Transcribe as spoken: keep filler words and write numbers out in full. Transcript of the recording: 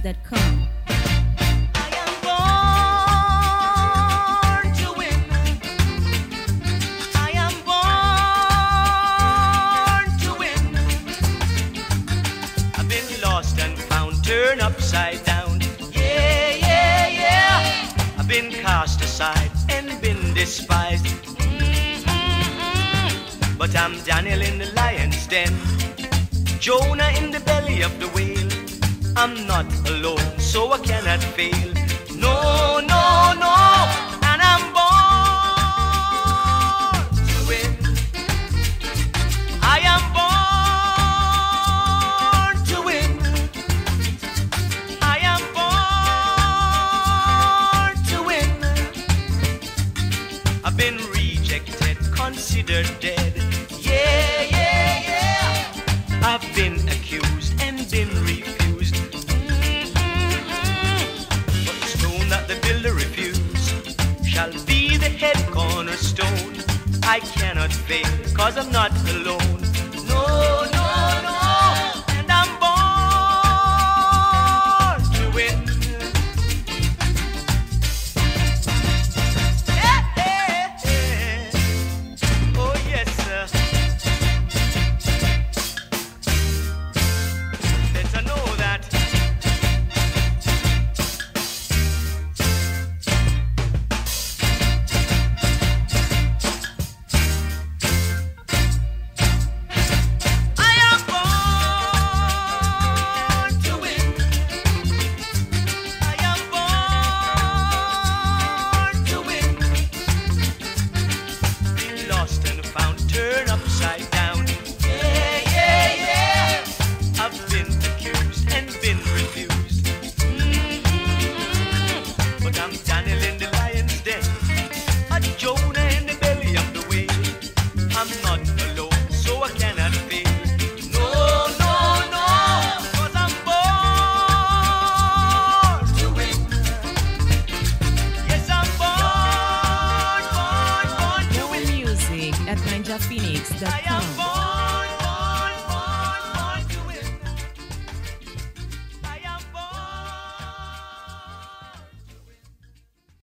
dot com. Turn upside down, yeah, yeah, yeah. I've been cast aside and been despised, mm-hmm. But I'm Daniel in the lion's den, Jonah in the belly of the whale. I'm not alone, so I cannot fail. No, no, no, and I'm born to win. I am born. Been rejected, considered dead. Yeah, yeah, yeah. I've been accused and been refused. Mm-hmm. But the stone that the builder refused shall be the head cornerstone. I cannot fail, cause I'm not alone. No, no, no. And I'm born to win. Turn upside down, yeah, yeah, yeah. I've been accused and been refused, mm-hmm. But I'm Daniel in the lion's den, a Jonah in the belly of the whale. I'm not alone, so I cannot fail. No, no, no, cause I'm born to win. Yes, I'm born, born, born to win. More music at ninja phoenix dot com.